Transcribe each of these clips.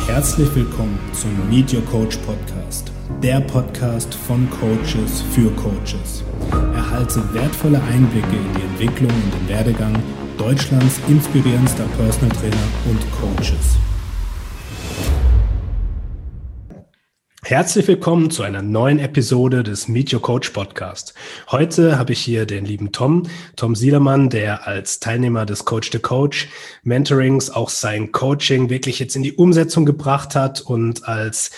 Herzlich willkommen zum Meet Your Coach Podcast, der Podcast von Coaches für Coaches. Erhalte wertvolle Einblicke in die Entwicklung und den Werdegang Deutschlands inspirierendster Personal Trainer und Coaches. Herzlich willkommen zu einer neuen Episode des Meet Your Coach Podcast. Heute habe ich hier den lieben Tom Siedermann, der als Teilnehmer des Coach the Coach Mentorings auch sein Coaching wirklich jetzt in die Umsetzung gebracht hat und als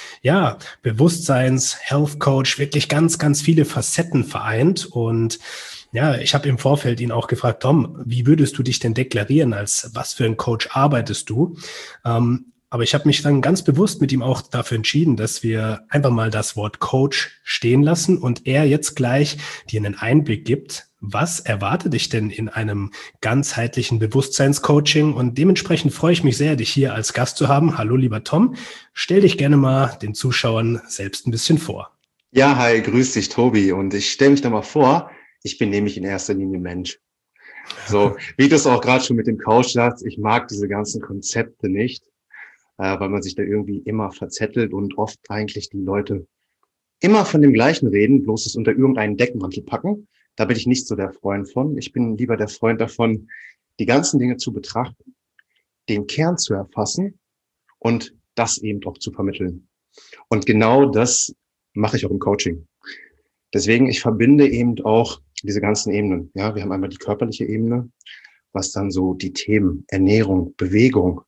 Bewusstseins-Health Coach wirklich ganz, ganz viele Facetten vereint. Und ja, ich habe im Vorfeld ihn auch gefragt, Tom, wie würdest du dich denn deklarieren? Als was für ein Coach arbeitest du? Aber ich habe mich dann ganz bewusst mit ihm auch dafür entschieden, dass wir einfach mal das Wort Coach stehen lassen und er jetzt gleich dir einen Einblick gibt, was erwartet dich denn in einem ganzheitlichen Bewusstseinscoaching? Und dementsprechend freue ich mich sehr, dich hier als Gast zu haben. Hallo, lieber Tom. Stell dich gerne mal den Zuschauern selbst ein bisschen vor. Ja, hi, grüß dich, Tobi. Und ich stelle mich da mal vor, ich bin nämlich in erster Linie Mensch. So, wie du es auch gerade schon mit dem Coach sagst, ich mag diese ganzen Konzepte nicht, weil man sich da irgendwie immer verzettelt und oft eigentlich die Leute immer von dem Gleichen reden, bloß es unter irgendeinen Deckmantel packen. Da bin ich nicht so der Freund von. Ich bin lieber der Freund davon, die ganzen Dinge zu betrachten, den Kern zu erfassen und das eben auch zu vermitteln. Und genau das mache ich auch im Coaching. Deswegen, ich verbinde eben auch diese ganzen Ebenen. Ja, wir haben einmal die körperliche Ebene, was dann so die Themen Ernährung, Bewegung,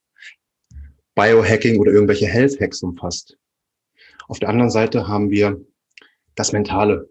Biohacking oder irgendwelche Health Hacks umfasst. Auf der anderen Seite haben wir das Mentale.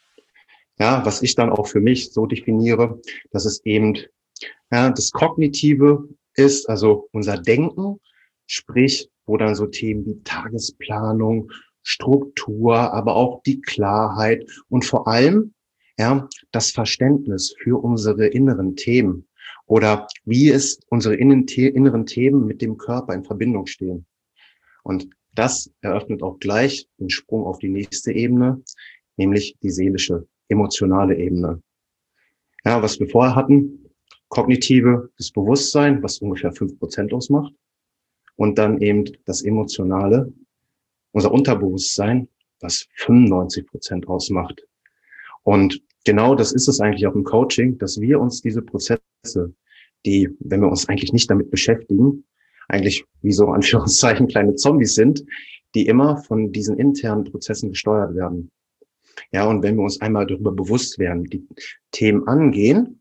Ja, was ich dann auch für mich so definiere, dass es eben das Kognitive ist, also unser Denken, sprich, wo dann so Themen wie Tagesplanung, Struktur, aber auch die Klarheit und vor allem das Verständnis für unsere inneren Themen oder wie es unsere inneren Themen mit dem Körper in Verbindung stehen. Und das eröffnet auch gleich den Sprung auf die nächste Ebene, nämlich die seelische, emotionale Ebene. Ja, was wir vorher hatten, kognitive, das Bewusstsein, was ungefähr 5% ausmacht. Und dann eben das Emotionale, unser Unterbewusstsein, was 95% ausmacht. Und genau das ist es eigentlich auch im Coaching, dass wir uns diese Prozesse, die, wenn wir uns eigentlich nicht damit beschäftigen, eigentlich wie so Anführungszeichen kleine Zombies sind, die immer von diesen internen Prozessen gesteuert werden. Ja, und wenn wir uns einmal darüber bewusst werden, die Themen angehen,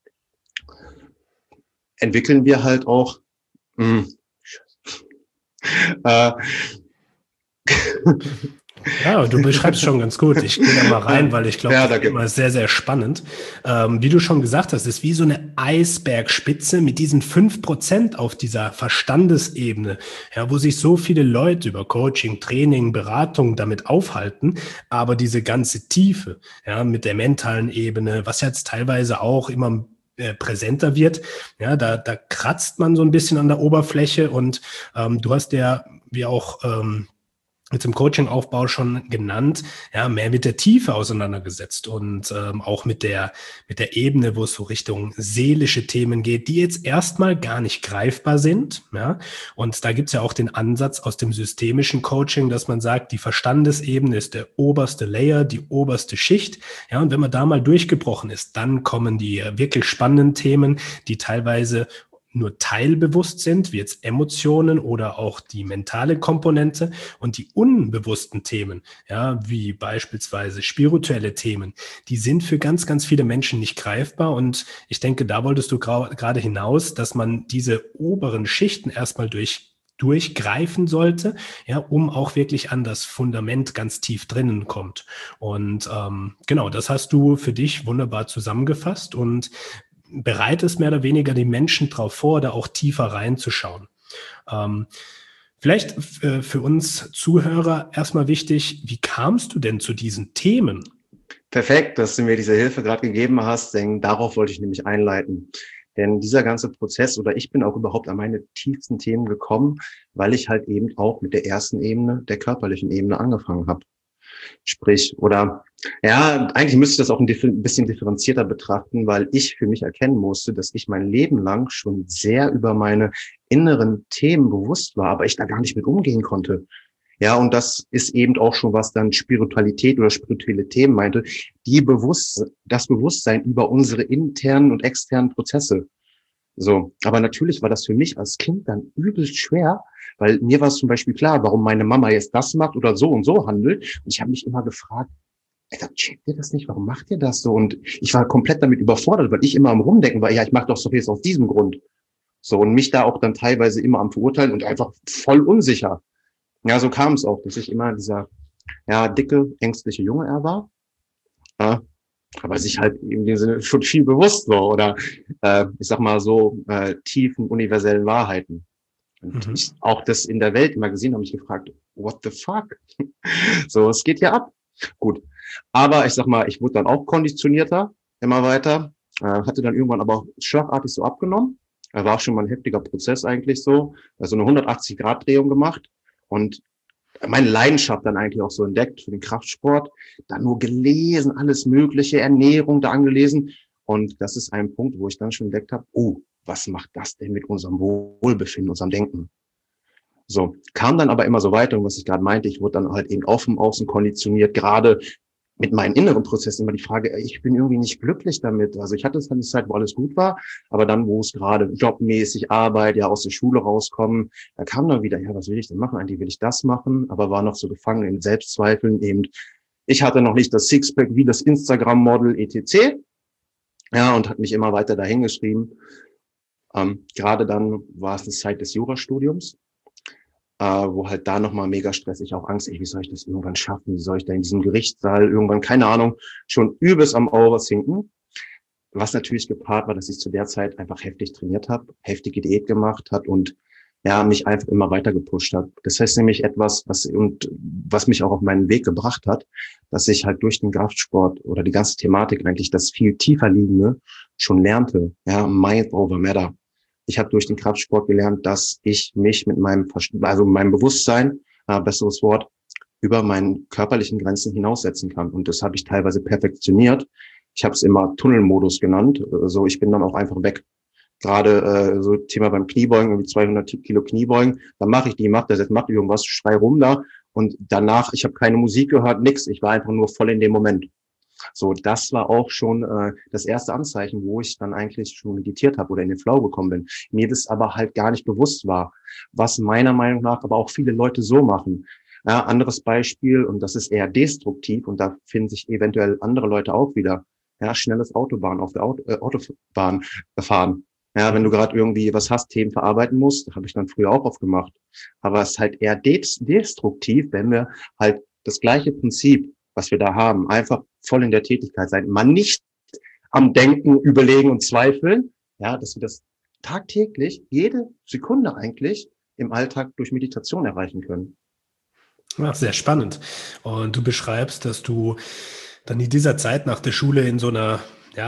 entwickeln wir halt auch Ja, du beschreibst schon ganz gut. Ich gehe da mal rein, weil ich glaube, das ist immer sehr, sehr spannend. Wie du schon gesagt hast, ist wie so eine Eisbergspitze mit diesen 5% auf dieser Verstandesebene, ja, wo sich so viele Leute über Coaching, Training, Beratung damit aufhalten. Aber diese ganze Tiefe, ja, mit der mentalen Ebene, was jetzt teilweise auch immer präsenter wird, ja, da kratzt man so ein bisschen an der Oberfläche und du hast ja, wie auch jetzt im Coaching-Aufbau schon genannt, ja, mehr mit der Tiefe auseinandergesetzt und auch mit der Ebene, wo es so Richtung seelische Themen geht, die jetzt erstmal gar nicht greifbar sind, ja. Und da gibt's ja auch den Ansatz aus dem systemischen Coaching, dass man sagt, die Verstandesebene ist der oberste Layer, die oberste Schicht, ja. Und wenn man da mal durchgebrochen ist, dann kommen die wirklich spannenden Themen, die teilweise nur teilbewusst sind, wie jetzt Emotionen oder auch die mentale Komponente und die unbewussten Themen, ja, wie beispielsweise spirituelle Themen, die sind für ganz, ganz viele Menschen nicht greifbar und ich denke, da wolltest du gerade hinaus, dass man diese oberen Schichten erstmal durchgreifen sollte, ja, um auch wirklich an das Fundament ganz tief drinnen kommt. Und genau, das hast du für dich wunderbar zusammengefasst und bereitest mehr oder weniger die Menschen darauf vor, da auch tiefer reinzuschauen. Vielleicht für uns Zuhörer erstmal wichtig, wie kamst du denn zu diesen Themen? Perfekt, dass du mir diese Hilfe gerade gegeben hast, denn darauf wollte ich nämlich einleiten. Denn dieser ganze Prozess oder ich bin auch überhaupt an meine tiefsten Themen gekommen, weil ich halt eben auch mit der ersten Ebene, der körperlichen Ebene angefangen habe. Sprich, oder ja, eigentlich müsste ich das auch ein bisschen differenzierter betrachten, weil ich für mich erkennen musste, dass ich mein Leben lang schon sehr über meine inneren Themen bewusst war, aber ich da gar nicht mit umgehen konnte. Ja, und das ist eben auch schon, was dann Spiritualität oder spirituelle Themen meinte, das Bewusstsein über unsere internen und externen Prozesse. So, aber natürlich war das für mich als Kind dann übelst schwer, weil mir war es zum Beispiel klar, warum meine Mama jetzt das macht oder so und so handelt. Und ich habe mich immer gefragt, Alter, checkt ihr das nicht? Warum macht ihr das so? Und ich war komplett damit überfordert, weil ich immer am Rumdenken war, ja, ich mache doch so jetzt aus diesem Grund. So, und mich da auch dann teilweise immer am Verurteilen und einfach voll unsicher. Ja, so kam es auch, dass ich immer dieser, ja, dicke, ängstliche Junge er war. Ja, aber sich halt in dem Sinne schon viel bewusst so, oder ich sag mal so tiefen universellen Wahrheiten. Und ich auch das in der Welt immer gesehen habe, mich gefragt, what the fuck? So, es geht ja ab. Gut. Aber ich sag mal, ich wurde dann auch konditionierter, immer weiter, hatte dann irgendwann aber auch schlagartig so abgenommen. War auch schon mal ein heftiger Prozess eigentlich so, also eine 180-Grad-Drehung gemacht und meine Leidenschaft dann eigentlich auch so entdeckt für den Kraftsport, dann nur gelesen, alles mögliche, Ernährung da angelesen. Und das ist ein Punkt, wo ich dann schon entdeckt habe, oh, was macht das denn mit unserem Wohlbefinden, unserem Denken? So, kam dann aber immer so weiter und was ich gerade meinte, ich wurde dann halt eben auch vom Außen konditioniert, gerade mit meinen inneren Prozessen immer die Frage, ich bin irgendwie nicht glücklich damit. Also ich hatte eine Zeit, wo alles gut war, aber dann, wo es gerade jobmäßig, Arbeit, ja aus der Schule rauskommen, da kam dann wieder, ja, was will ich denn machen? Eigentlich will ich das machen, aber war noch so gefangen in Selbstzweifeln eben. Ich hatte noch nicht das Sixpack wie das Instagram-Model etc. Ja, und hat mich immer weiter dahingeschrieben. Gerade dann war es eine Zeit des Jurastudiums, wo halt da nochmal mega stressig, auch Angst, wie soll ich das irgendwann schaffen, wie soll ich da in diesem Gerichtssaal irgendwann, keine Ahnung, schon übelst am Overthinken. Was natürlich gepaart war, dass ich zu der Zeit einfach heftig trainiert habe, heftige Diät gemacht hat und ja, mich einfach immer weiter gepusht hat. Das heißt nämlich etwas, was mich auch auf meinen Weg gebracht hat, dass ich halt durch den Kraftsport oder die ganze Thematik eigentlich das viel tiefer liegende schon lernte. Ja, Mind over Matter. Ich habe durch den Kraftsport gelernt, dass ich mich mit meinem Bewusstsein, besseres Wort, über meinen körperlichen Grenzen hinaussetzen kann. Und das habe ich teilweise perfektioniert. Ich habe es immer Tunnelmodus genannt. So, ich bin dann auch einfach weg. Gerade so Thema beim Kniebeugen, irgendwie 200 Kilo Kniebeugen, dann mache ich das, mach irgendwas, schrei rum da. Und danach, ich habe keine Musik gehört, nix. Ich war einfach nur voll in dem Moment. So, das war auch schon das erste Anzeichen, wo ich dann eigentlich schon meditiert habe oder in den Flow gekommen bin. Mir das aber halt gar nicht bewusst war, was meiner Meinung nach aber auch viele Leute so machen. Ja, anderes Beispiel, und das ist eher destruktiv, und da finden sich eventuell andere Leute auch wieder. Ja, schnelles Autobahn auf der Autobahn fahren. Ja, wenn du gerade irgendwie was hast, Themen verarbeiten musst, habe ich dann früher auch oft gemacht. Aber es ist halt eher destruktiv, wenn wir halt das gleiche Prinzip, was wir da haben, einfach voll in der Tätigkeit sein. Man nicht am Denken, Überlegen und Zweifeln, ja, dass wir das tagtäglich, jede Sekunde eigentlich im Alltag durch Meditation erreichen können. Ja, sehr spannend. Und du beschreibst, dass du dann in dieser Zeit nach der Schule in so einer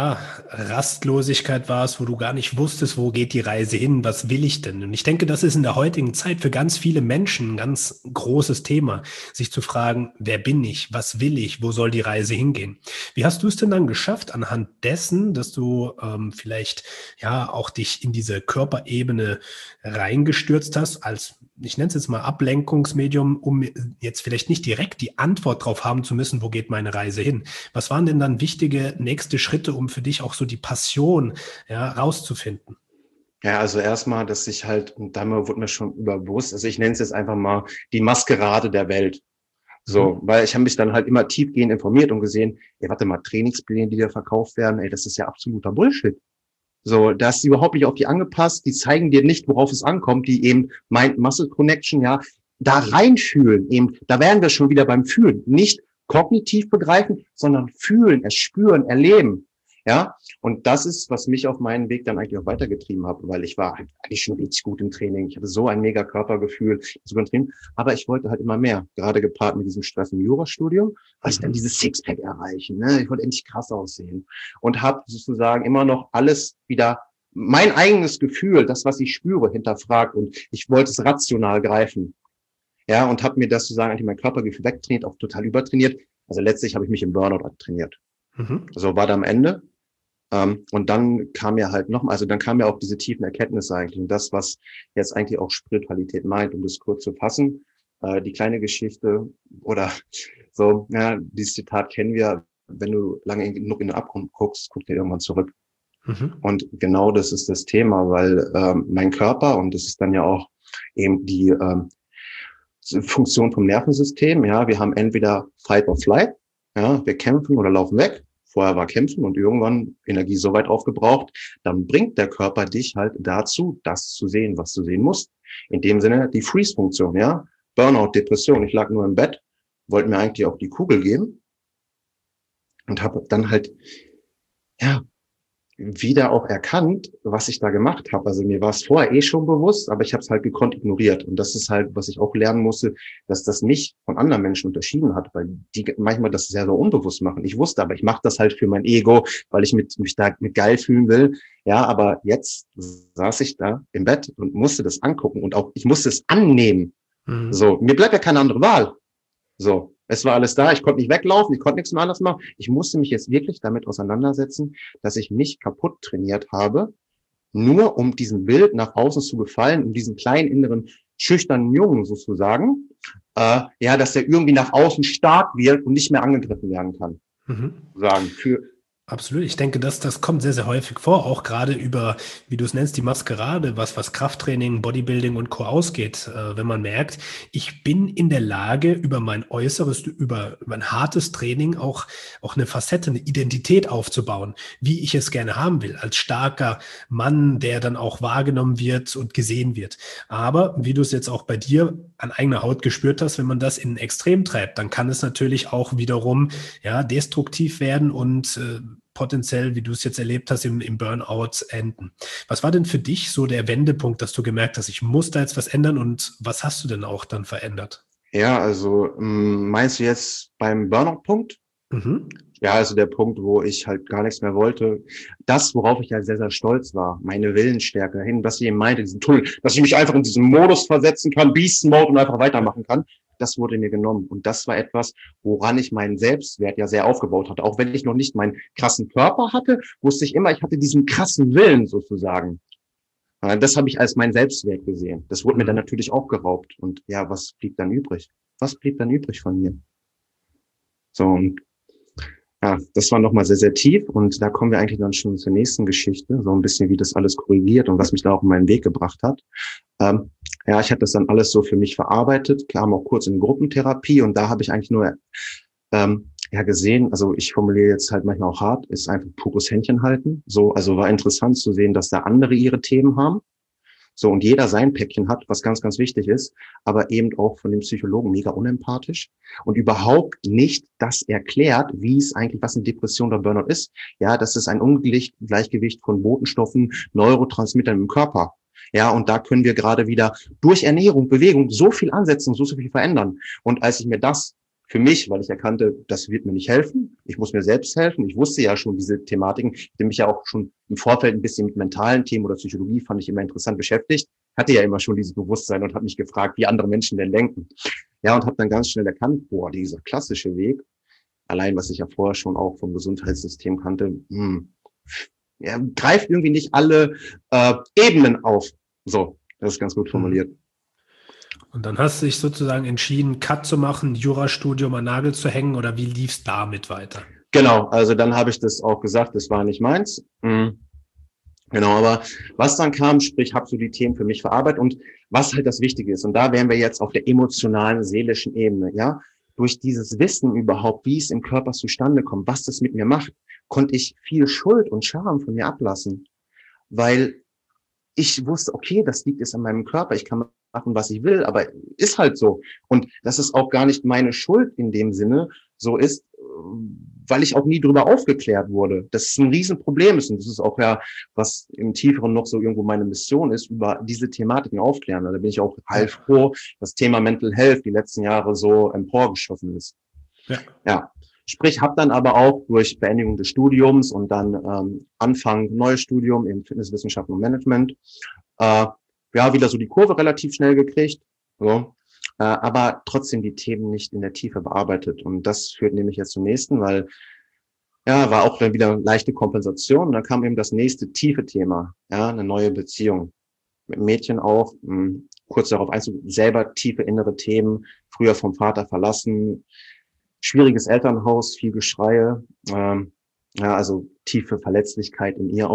Rastlosigkeit warst, wo du gar nicht wusstest, wo geht die Reise hin, was will ich denn? Und ich denke, das ist in der heutigen Zeit für ganz viele Menschen ein ganz großes Thema, sich zu fragen, wer bin ich, was will ich, wo soll die Reise hingehen? Wie hast du es denn dann geschafft, anhand dessen, dass du vielleicht auch dich in diese Körperebene reingestürzt hast, als, ich nenne es jetzt mal Ablenkungsmedium, um jetzt vielleicht nicht direkt die Antwort drauf haben zu müssen, wo geht meine Reise hin? Was waren denn dann wichtige nächste Schritte, um für dich auch so die Passion rauszufinden? Ja, also erstmal, dass ich halt, und da wurde mir schon überbewusst, also ich nenne es jetzt einfach mal die Maskerade der Welt. So, weil ich habe mich dann halt immer tiefgehend informiert und gesehen, warte mal, Trainingspläne, die da verkauft werden, das ist ja absoluter Bullshit. So, da ist überhaupt nicht auf die angepasst, die zeigen dir nicht, worauf es ankommt, die eben Mind-Muscle-Connection, da reinfühlen, eben, da wären wir schon wieder beim Fühlen, nicht kognitiv begreifen, sondern fühlen, es spüren, erleben, ja, und das ist, was mich auf meinen Weg dann eigentlich auch weitergetrieben hat, weil ich war halt eigentlich schon richtig gut im Training, ich hatte so ein mega Körpergefühl, aber ich wollte halt immer mehr, gerade gepaart mit diesem Stress im Jurastudium, weil ich dann dieses Sixpack erreichen, ne? Ich wollte endlich krass aussehen und habe sozusagen immer noch alles wieder, mein eigenes Gefühl, das, was ich spüre, hinterfragt und ich wollte es rational greifen. Ja, und habe mir das sozusagen eigentlich mein Körpergefühl wegtrainiert, auch total übertrainiert. Also letztlich habe ich mich im Burnout trainiert. So war da am Ende. Und dann kam ja halt nochmal, also dann kam ja auch diese tiefen Erkenntnisse eigentlich. Und das, was jetzt eigentlich auch Spiritualität meint, um das kurz zu fassen, die kleine Geschichte oder so, ja, dieses Zitat kennen wir, wenn du lange genug in den Abgrund guckst, guck dir irgendwann zurück. Und genau das ist das Thema, weil mein Körper, und das ist dann ja auch eben die Funktion vom Nervensystem, ja, wir haben entweder Fight or Flight, ja, wir kämpfen oder laufen weg. Vorher war Kämpfen und irgendwann Energie so weit aufgebraucht, dann bringt der Körper dich halt dazu, das zu sehen, was du sehen musst. In dem Sinne die Freeze-Funktion, ja. Burnout, Depression. Ich lag nur im Bett, wollte mir eigentlich auch die Kugel geben und habe dann halt, ja, wieder auch erkannt, was ich da gemacht habe. Also mir war es vorher schon bewusst, aber ich habe es halt gekonnt ignoriert. Und das ist halt, was ich auch lernen musste, dass das mich von anderen Menschen unterschieden hat, weil die manchmal das sehr so unbewusst machen. Ich wusste aber, ich mache das halt für mein Ego, weil ich mich da mit geil fühlen will. Ja, aber jetzt saß ich da im Bett und musste das angucken und auch ich musste es annehmen. So, mir bleibt ja keine andere Wahl. So, es war alles da, ich konnte nicht weglaufen, ich konnte nichts mehr anders machen. Ich musste mich jetzt wirklich damit auseinandersetzen, dass ich mich kaputt trainiert habe, nur um diesem Bild nach außen zu gefallen, um diesen kleinen inneren schüchternen Jungen sozusagen, ja, dass der irgendwie nach außen stark wird und nicht mehr angegriffen werden kann. Sagen, Absolut. Ich denke, das kommt sehr, sehr häufig vor, auch gerade über, wie du es nennst, die Maskerade, was Krafttraining, Bodybuilding und Co. ausgeht. Wenn man merkt, ich bin in der Lage, über mein Äußeres, über ein hartes Training auch eine Facette, eine Identität aufzubauen, wie ich es gerne haben will, als starker Mann, der dann auch wahrgenommen wird und gesehen wird. Aber wie du es jetzt auch bei dir an eigener Haut gespürt hast, wenn man das in ein Extrem treibt, dann kann es natürlich auch wiederum ja destruktiv werden und potenziell, wie du es jetzt erlebt hast, im Burnout enden. Was war denn für dich so der Wendepunkt, dass du gemerkt hast, ich muss da jetzt was ändern und was hast du denn auch dann verändert? Ja, also meinst du jetzt beim Burnout-Punkt? Ja, also der Punkt, wo ich halt gar nichts mehr wollte. Das, worauf ich ja sehr, sehr stolz war, meine Willensstärke dahin, was ich eben meinte, diesen Tunnel, dass ich mich einfach in diesen Modus versetzen kann, Beast Mode und einfach weitermachen kann. Das wurde mir genommen. Und das war etwas, woran ich meinen Selbstwert ja sehr aufgebaut hatte. Auch wenn ich noch nicht meinen krassen Körper hatte, wusste ich immer, ich hatte diesen krassen Willen sozusagen. Das habe ich als meinen Selbstwert gesehen. Das wurde mir dann natürlich auch geraubt. Und ja, was blieb dann übrig? Was blieb dann übrig von mir? So, und ja, das war nochmal sehr, sehr tief. Und da kommen wir eigentlich dann schon zur nächsten Geschichte. So ein bisschen, wie das alles korrigiert und was mich da auch in meinen Weg gebracht hat. Ja, ich hatte das dann alles so für mich verarbeitet, kam auch kurz in Gruppentherapie und da habe ich eigentlich nur ja gesehen, also ich formuliere jetzt halt manchmal auch hart, ist einfach pures Händchen halten. So, also war interessant zu sehen, dass da andere ihre Themen haben. So, und jeder sein Päckchen hat, was ganz, ganz wichtig ist, aber eben auch von dem Psychologen mega unempathisch und überhaupt nicht das erklärt, wie es eigentlich, was eine Depression oder Burnout ist. Ja, das ist ein Ungleichgewicht von Botenstoffen, Neurotransmittern im Körper. Ja, und da können wir gerade wieder durch Ernährung, Bewegung so viel ansetzen, so viel verändern. Und als ich mir das für mich, weil ich erkannte, das wird mir nicht helfen, ich muss mir selbst helfen. Ich wusste ja schon diese Thematiken, ich habe mich ja auch schon im Vorfeld ein bisschen mit mentalen Themen oder Psychologie, fand ich immer interessant beschäftigt, hatte ja immer schon dieses Bewusstsein und habe mich gefragt, wie andere Menschen denn denken. Ja, und habe dann ganz schnell erkannt, boah, dieser klassische Weg, allein was ich ja vorher schon auch vom Gesundheitssystem kannte, ja, greift irgendwie nicht alle Ebenen auf. So, das ist ganz gut formuliert. Und dann hast du dich sozusagen entschieden, Cut zu machen, Jurastudium an Nagel zu hängen oder wie lief es damit weiter? Genau, also dann habe ich das auch gesagt, das war nicht meins. Genau, aber was dann kam, sprich, habe so die Themen für mich verarbeitet und was halt das Wichtige ist. Und da wären wir jetzt auf der emotionalen, seelischen Ebene, ja. Durch dieses Wissen überhaupt, wie es im Körper zustande kommt, was das mit mir macht, konnte ich viel Schuld und Scham von mir ablassen. Weil ich wusste, okay, das liegt jetzt an meinem Körper, ich kann machen, was ich will, aber ist halt so. Und dass es auch gar nicht meine Schuld in dem Sinne so ist, weil ich auch nie darüber aufgeklärt wurde. Das ist ein Riesenproblem ist und das ist auch ja, was im Tieferen noch so irgendwo meine Mission ist, über diese Thematiken aufklären. Da bin ich auch heilfroh, das Thema Mental Health die letzten Jahre so emporgeschossen ist. Ja. Sprich, habe dann aber auch durch Beendigung des Studiums und dann Anfang neues Studium in Fitnesswissenschaften und Management, ja, wieder so die Kurve relativ schnell gekriegt. So. aber trotzdem die Themen nicht in der Tiefe bearbeitet. Und das führt nämlich jetzt zum nächsten, weil ja, war auch dann wieder leichte Kompensation. Und dann kam eben das nächste tiefe Thema, ja, eine neue Beziehung. Mit Mädchen auch, kurz darauf einzugehen, selber tiefe innere Themen, früher vom Vater verlassen, schwieriges Elternhaus, viel Geschreie, ja, also tiefe Verletzlichkeit in ihr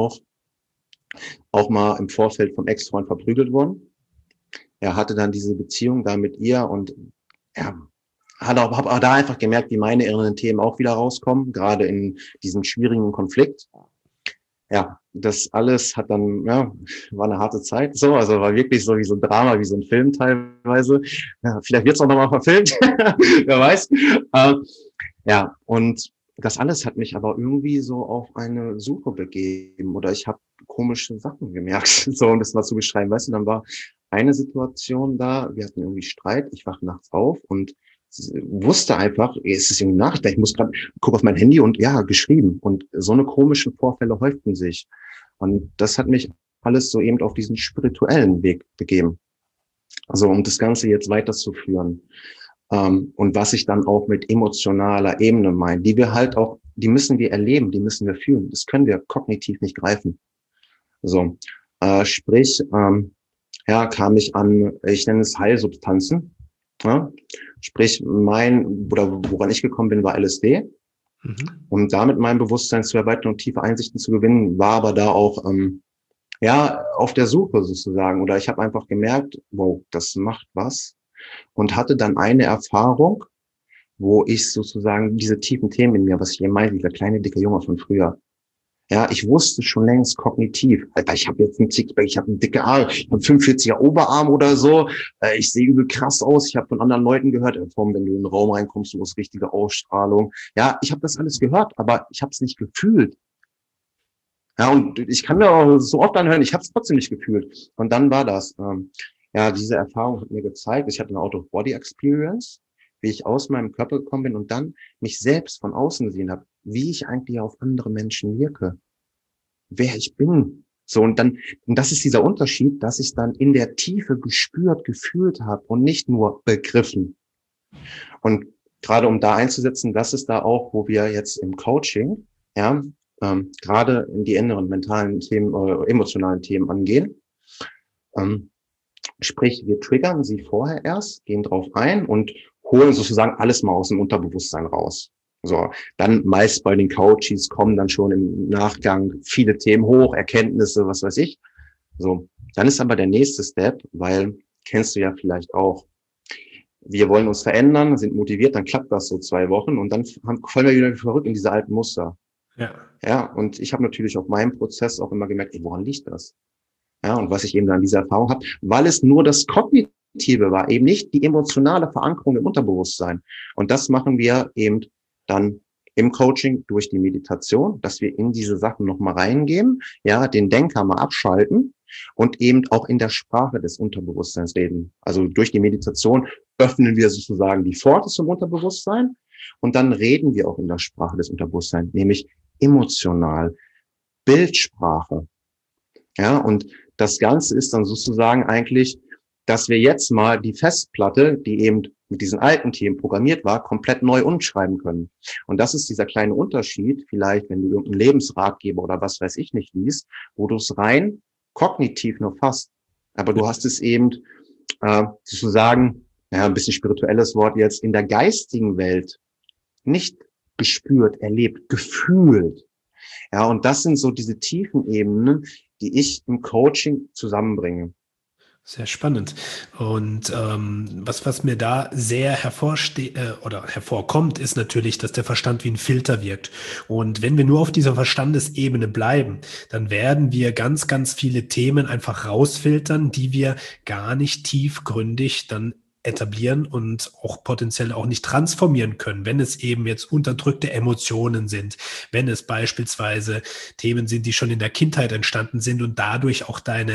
auch mal im Vorfeld vom Ex-Freund verprügelt worden. Er hatte dann diese Beziehung da mit ihr und ja, habe auch da einfach gemerkt, wie meine inneren Themen auch wieder rauskommen, gerade in diesem schwierigen Konflikt. Ja, das alles hat dann, ja, war eine harte Zeit. So, also war wirklich so wie so ein Drama, wie so ein Film teilweise. Ja, vielleicht wird es auch nochmal verfilmt, wer weiß. Ja, und das alles hat mich aber irgendwie so auf eine Suche begeben oder ich habe komische Sachen gemerkt, so um das mal zu beschreiben. Weißt du, dann war eine Situation da, wir hatten irgendwie Streit, ich wache nachts auf und wusste einfach, es ist irgendwie Nacht, ich muss gerade gucken auf mein Handy und ja, geschrieben. Und so eine komischen Vorfälle häuften sich. Und das hat mich alles so eben auf diesen spirituellen Weg begeben. Also um das Ganze jetzt weiterzuführen. Und was ich dann auch mit emotionaler Ebene meine, die wir halt auch, die müssen wir erleben, die müssen wir fühlen. Das können wir kognitiv nicht greifen. So, sprich, ja, kam ich an, ich nenne es Heilsubstanzen. Ja, sprich, woran ich gekommen bin, war LSD. Um damit mein Bewusstsein zu erweitern und tiefe Einsichten zu gewinnen, war aber da auch, ja, auf der Suche sozusagen. Oder ich habe einfach gemerkt, wow, das macht was. Und hatte dann eine Erfahrung, wo ich sozusagen diese tiefen Themen in mir, was ich eben meinte, dieser kleine, dicke Junge von früher, ja, ich wusste schon längst kognitiv, Alter, ich habe jetzt einen Sixpack, ich habe einen dicke Arm, ich habe einen 45er Oberarm oder so, ich sehe übel krass aus, ich habe von anderen Leuten gehört, wenn du in den Raum reinkommst, du hast richtige Ausstrahlung. Ja, ich habe das alles gehört, aber ich habe es nicht gefühlt. Ja, und ich kann mir auch so oft anhören, ich habe es trotzdem nicht gefühlt. Und dann war das, ja, diese Erfahrung hat mir gezeigt, ich hatte eine Out-of-Body-Experience, wie ich aus meinem Körper gekommen bin und dann mich selbst von außen gesehen habe, wie ich eigentlich auf andere Menschen wirke, wer ich bin. So, und das ist dieser Unterschied, dass ich dann in der Tiefe gespürt, gefühlt habe und nicht nur begriffen. Und gerade um da einzusetzen, das ist da auch, wo wir jetzt im Coaching, ja, gerade in die inneren mentalen Themen, emotionalen Themen angehen. Sprich, wir triggern sie vorher erst, gehen drauf ein und holen sozusagen alles mal aus dem Unterbewusstsein raus. So, dann meist bei den Coaches kommen dann schon im Nachgang viele Themen hoch, Erkenntnisse, was weiß ich. So, dann ist aber der nächste Step, weil, kennst du ja vielleicht auch, wir wollen uns verändern, sind motiviert, dann klappt das so 2 Wochen und dann fallen wir wieder verrückt in diese alten Muster. Ja, und ich habe natürlich auf meinem Prozess auch immer gemerkt, woran liegt das? Ja, und was ich eben dann diese Erfahrung habe, weil es nur das Kognitive war, eben nicht die emotionale Verankerung im Unterbewusstsein. Und das machen wir eben dann im Coaching durch die Meditation, dass wir in diese Sachen nochmal reingehen, ja, den Denker mal abschalten und eben auch in der Sprache des Unterbewusstseins reden. Also durch die Meditation öffnen wir sozusagen die Pforte zum Unterbewusstsein und dann reden wir auch in der Sprache des Unterbewusstseins, nämlich emotional, Bildsprache. Ja, und das Ganze ist dann sozusagen eigentlich, dass wir jetzt mal die Festplatte, die eben mit diesen alten Themen programmiert war, komplett neu umschreiben können. Und das ist dieser kleine Unterschied, vielleicht, wenn du irgendeinen Lebensratgeber oder was weiß ich nicht liest, wo du es rein kognitiv nur fasst. Aber du hast es eben sozusagen, ja, ein bisschen spirituelles Wort jetzt, in der geistigen Welt nicht gespürt, erlebt, gefühlt. Ja, und das sind so diese tiefen Ebenen, die ich im Coaching zusammenbringe. Sehr spannend. Und was mir da sehr hervorkommt, ist natürlich, dass der Verstand wie ein Filter wirkt. Und wenn wir nur auf dieser Verstandesebene bleiben, dann werden wir ganz, ganz viele Themen einfach rausfiltern, die wir gar nicht tiefgründig dann etablieren und auch potenziell auch nicht transformieren können, wenn es eben jetzt unterdrückte Emotionen sind, wenn es beispielsweise Themen sind, die schon in der Kindheit entstanden sind und dadurch auch deine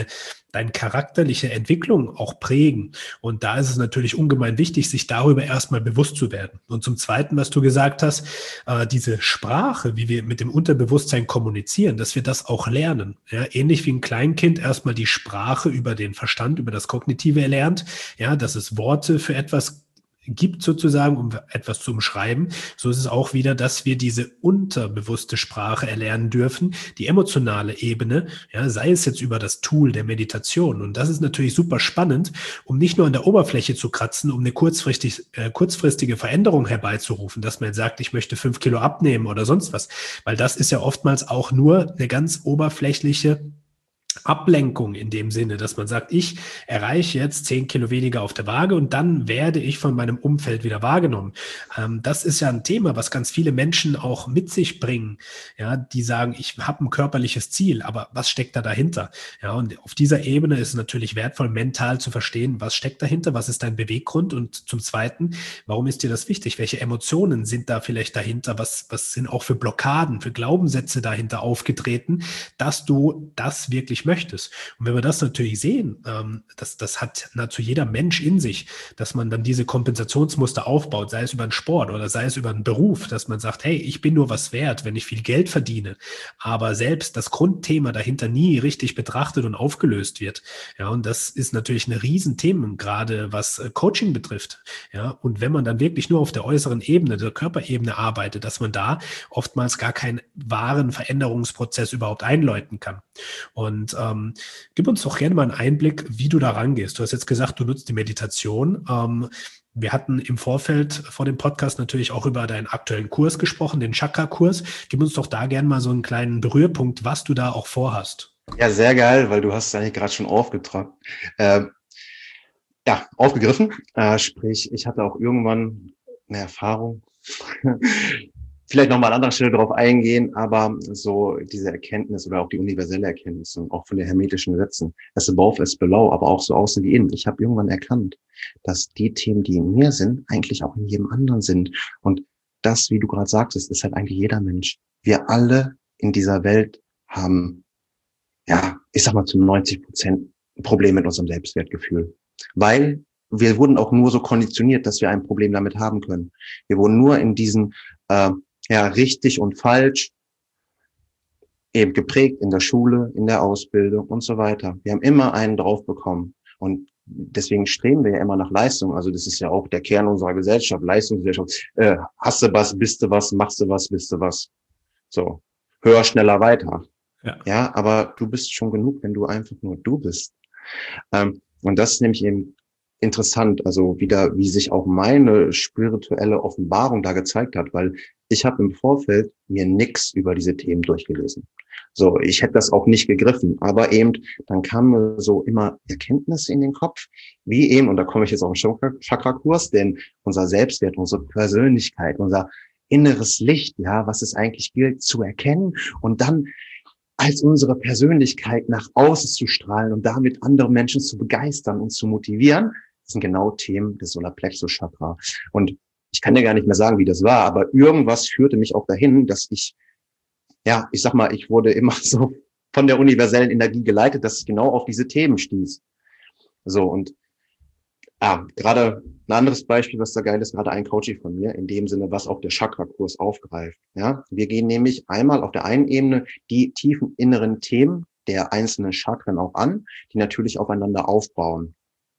deine charakterliche Entwicklung auch prägen. Und da ist es natürlich ungemein wichtig, sich darüber erstmal bewusst zu werden. Und zum Zweiten, was du gesagt hast, diese Sprache, wie wir mit dem Unterbewusstsein kommunizieren, dass wir das auch lernen. Ja, ähnlich wie ein Kleinkind erstmal die Sprache über den Verstand, über das Kognitive erlernt, ja, dass es Worte für etwas gibt sozusagen, um etwas zu umschreiben. So ist es auch wieder, dass wir diese unterbewusste Sprache erlernen dürfen, die emotionale Ebene, ja, sei es jetzt über das Tool der Meditation. Und das ist natürlich super spannend, um nicht nur an der Oberfläche zu kratzen, um eine kurzfristige Veränderung herbeizurufen, dass man jetzt sagt, ich möchte 5 Kilo abnehmen oder sonst was, weil das ist ja oftmals auch nur eine ganz oberflächliche Ablenkung in dem Sinne, dass man sagt, ich erreiche jetzt 10 Kilo weniger auf der Waage und dann werde ich von meinem Umfeld wieder wahrgenommen. Das ist ja ein Thema, was ganz viele Menschen auch mit sich bringen. Ja, die sagen, ich habe ein körperliches Ziel, aber was steckt da dahinter? Ja, und auf dieser Ebene ist es natürlich wertvoll, mental zu verstehen, was steckt dahinter, was ist dein Beweggrund und zum Zweiten, warum ist dir das wichtig? Welche Emotionen sind da vielleicht dahinter? Was sind auch für Blockaden, für Glaubenssätze dahinter aufgetreten, dass du das wirklich möchtest. Und wenn wir das natürlich sehen, das hat nahezu jeder Mensch in sich, dass man dann diese Kompensationsmuster aufbaut, sei es über einen Sport oder sei es über einen Beruf, dass man sagt, hey, ich bin nur was wert, wenn ich viel Geld verdiene, aber selbst das Grundthema dahinter nie richtig betrachtet und aufgelöst wird. Ja, und das ist natürlich ein Riesenthema, gerade was Coaching betrifft. Ja, und wenn man dann wirklich nur auf der äußeren Ebene, der Körperebene arbeitet, dass man da oftmals gar keinen wahren Veränderungsprozess überhaupt einläuten kann. Und gib uns doch gerne mal einen Einblick, wie du da rangehst. Du hast jetzt gesagt, du nutzt die Meditation. Wir hatten im Vorfeld vor dem Podcast natürlich auch über deinen aktuellen Kurs gesprochen, den Chakra-Kurs. Gib uns doch da gerne mal so einen kleinen Berührpunkt, was du da auch vorhast. Ja, sehr geil, weil du hast es eigentlich gerade schon aufgegriffen. Sprich, ich hatte auch irgendwann eine Erfahrung. Vielleicht nochmal an anderer Stelle darauf eingehen, aber so diese Erkenntnis oder auch die universelle Erkenntnis und auch von den hermetischen Gesetzen, das above ist below, aber auch so außen wie innen. Ich habe irgendwann erkannt, dass die Themen, die in mir sind, eigentlich auch in jedem anderen sind. Und das, wie du gerade sagtest, ist halt eigentlich jeder Mensch. Wir alle in dieser Welt haben, ja, ich sag mal zu 90% Probleme mit unserem Selbstwertgefühl. Weil wir wurden auch nur so konditioniert, dass wir ein Problem damit haben können. Wir wurden nur in diesen richtig und falsch eben geprägt in der Schule, in der Ausbildung und so weiter. Wir haben immer einen drauf bekommen und deswegen streben wir ja immer nach Leistung. Also das ist ja auch der Kern unserer Gesellschaft, Leistungsgesellschaft. Hast du was, bist du was, machst du was, bist du was. So, höher, schneller, weiter. Ja, aber du bist schon genug, wenn du einfach nur du bist. Und das ist nämlich eben interessant, also wieder, wie sich auch meine spirituelle Offenbarung da gezeigt hat, weil ich habe im Vorfeld mir nichts über diese Themen durchgelesen. So, ich hätte das auch nicht gegriffen, aber eben, dann kamen mir so immer Erkenntnisse in den Kopf, wie eben, und da komme ich jetzt auf den Chakra-Kurs, denn unser Selbstwert, unsere Persönlichkeit, unser inneres Licht, ja, was es eigentlich gilt zu erkennen und dann als unsere Persönlichkeit nach außen zu strahlen und damit andere Menschen zu begeistern und zu motivieren, das sind genau Themen des Solarplexus-Chakra. Und ich kann dir gar nicht mehr sagen, wie das war, aber irgendwas führte mich auch dahin, dass ich sag mal, ich wurde immer so von der universellen Energie geleitet, dass ich genau auf diese Themen stieß. So, und gerade ein anderes Beispiel, was da geil ist, gerade ein Coaching von mir, in dem Sinne, was auch der Chakra-Kurs aufgreift. Ja, wir gehen nämlich einmal auf der einen Ebene die tiefen inneren Themen der einzelnen Chakren auch an, die natürlich aufeinander aufbauen.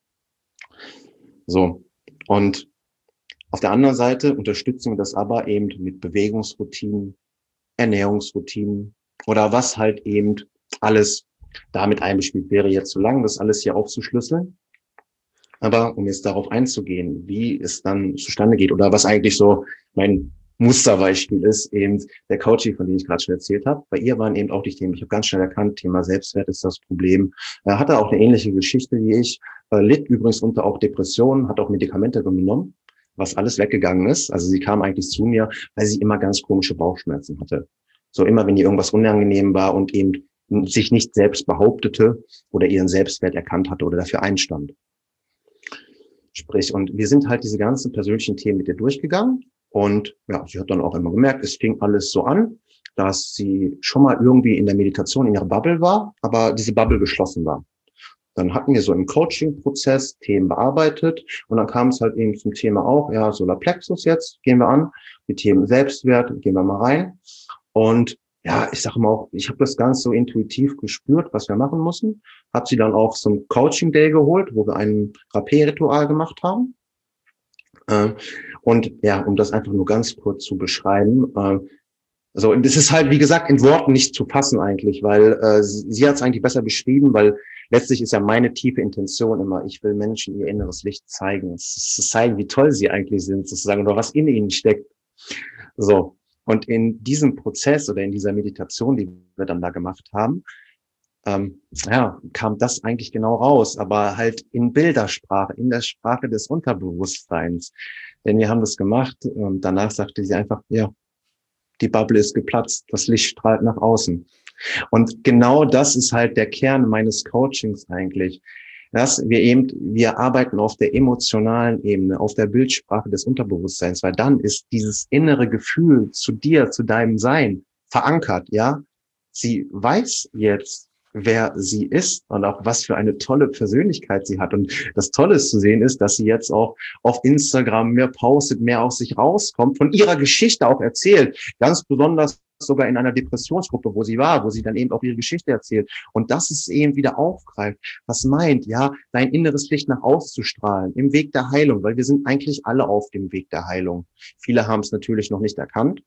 So, und auf der anderen Seite unterstützen wir das aber eben mit Bewegungsroutinen, Ernährungsroutinen oder was halt eben alles damit einbespielt wäre, jetzt zu lang, das alles hier aufzuschlüsseln. Aber um jetzt darauf einzugehen, wie es dann zustande geht oder was eigentlich so mein Musterbeispiel ist, eben der Coaching, von dem ich gerade schon erzählt habe. Bei ihr waren eben auch die Themen, ich habe ganz schnell erkannt, Thema Selbstwert ist das Problem. Er hatte auch eine ähnliche Geschichte wie ich, litt übrigens unter auch Depressionen, hat auch Medikamente genommen, was alles weggegangen ist. Also sie kam eigentlich zu mir, weil sie immer ganz komische Bauchschmerzen hatte. So immer, wenn ihr irgendwas unangenehm war und eben sich nicht selbst behauptete oder ihren Selbstwert erkannt hatte oder dafür einstand. Sprich, und wir sind halt diese ganzen persönlichen Themen mit ihr durchgegangen und ja, sie hat dann auch immer gemerkt, es fing alles so an, dass sie schon mal irgendwie in der Meditation in ihrer Bubble war, aber diese Bubble geschlossen war. dann hatten wir so im Coaching-Prozess Themen bearbeitet und dann kam es halt eben zum Thema auch, ja, Solarplexus jetzt, gehen wir an, die Themen Selbstwert, gehen wir mal rein. Und ja, ich sage mal auch, ich habe das ganz so intuitiv gespürt, was wir machen müssen. Habe sie dann auch zum Coaching-Day geholt, wo wir ein Rapé-Ritual gemacht haben. Und ja, um das einfach nur ganz kurz zu beschreiben, also das ist halt, wie gesagt, in Worten nicht zu fassen eigentlich, weil sie hat es eigentlich besser beschrieben, weil letztlich ist ja meine tiefe Intention immer, ich will Menschen ihr inneres Licht zeigen, zu zeigen, wie toll sie eigentlich sind, sozusagen, oder was in ihnen steckt. So. Und in diesem Prozess oder in dieser Meditation, die wir dann da gemacht haben, ja, kam das eigentlich genau raus, aber halt in Bildersprache, in der Sprache des Unterbewusstseins. Denn wir haben das gemacht und danach sagte sie einfach, ja, die Bubble ist geplatzt, das Licht strahlt nach außen. Und genau das ist halt der Kern meines Coachings eigentlich, dass wir arbeiten auf der emotionalen Ebene, auf der Bildsprache des Unterbewusstseins, weil dann ist dieses innere Gefühl zu dir, zu deinem Sein verankert, ja. Sie weiß jetzt, wer sie ist und auch was für eine tolle Persönlichkeit sie hat. Und das Tolle ist zu sehen ist, dass sie jetzt auch auf Instagram mehr postet, mehr aus sich rauskommt, von ihrer Geschichte auch erzählt. Ganz besonders sogar in einer Depressionsgruppe, wo sie war, wo sie dann eben auch ihre Geschichte erzählt. Und das ist eben wieder aufgreift, was meint, ja, dein inneres Licht nach auszustrahlen, im Weg der Heilung, weil wir sind eigentlich alle auf dem Weg der Heilung. Viele haben es natürlich noch nicht erkannt.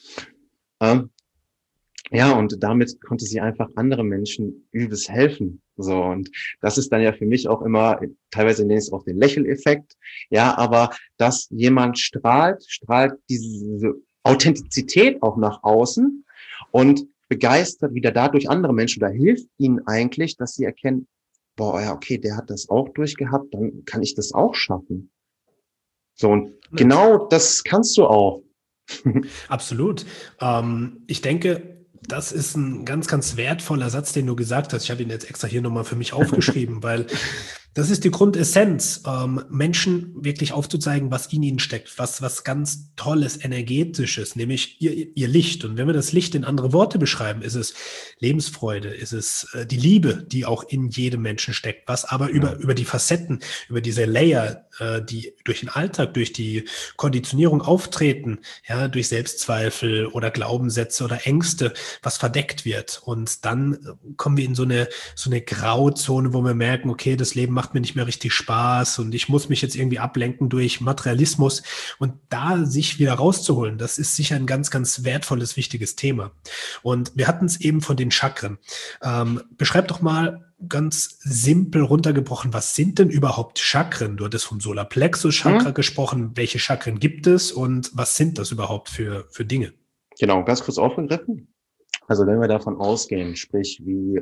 Ja, und damit konnte sie einfach anderen Menschen übelst helfen. So, und das ist dann ja für mich auch immer, teilweise nenne ich es auch den Lächeleffekt. Ja, aber dass jemand strahlt diese Authentizität auch nach außen und begeistert wieder dadurch andere Menschen oder hilft ihnen eigentlich, dass sie erkennen, boah, ja, okay, der hat das auch durchgehabt, dann kann ich das auch schaffen. So, und genau das kannst du auch. Absolut. Ich denke, das ist ein ganz, ganz wertvoller Satz, den du gesagt hast. Ich habe ihn jetzt extra hier nochmal für mich aufgeschrieben, weil das ist die Grundessenz, Menschen wirklich aufzuzeigen, was in ihnen steckt, was ganz Tolles, Energetisches, nämlich ihr Licht. Und wenn wir das Licht in andere Worte beschreiben, ist es Lebensfreude, ist es die Liebe, die auch in jedem Menschen steckt, was aber über die Facetten, über diese Layer, die durch den Alltag, durch die Konditionierung auftreten, ja, durch Selbstzweifel oder Glaubenssätze oder Ängste, was verdeckt wird. Und dann kommen wir in so eine Grauzone, wo wir merken, okay, das Leben macht mir nicht mehr richtig Spaß und ich muss mich jetzt irgendwie ablenken durch Materialismus. Und da sich wieder rauszuholen, das ist sicher ein ganz, ganz wertvolles, wichtiges Thema. Und wir hatten es eben von den Chakren. Beschreib doch mal ganz simpel runtergebrochen, was sind denn überhaupt Chakren? Du hattest vom Solarplexus-Chakra gesprochen. Welche Chakren gibt es und was sind das überhaupt für Dinge? Genau, ganz kurz aufgegriffen. Also wenn wir davon ausgehen, sprich wie